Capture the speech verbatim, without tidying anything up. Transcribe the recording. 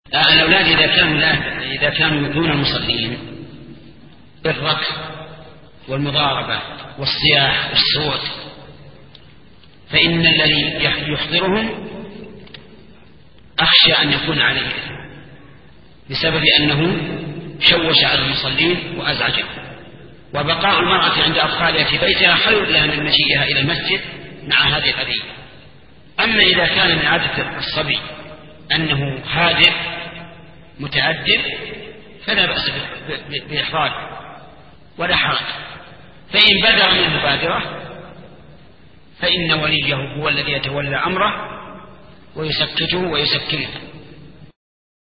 الأولاد إذا كانوا لا إذا كانوا دون المصلين بالركض والمضاربة والصياح والصوت، فإن الذي يحضرهم أخشى أن يكون عليه إثم بسبب أنه شوش على المصلين وأزعجهم. وبقاء المرأة عند أطفالها في بيتها خير لها من مجيئها إلى المسجد مع هذه الأذية. أما إذا كان من عادة الصبي أنه هادئ متأدب فلا بأس بإحضاره ولا حرج، فإن بدر من المبادرة فإن وليه هو الذي يتولى أمره ويسكته ويسكنه.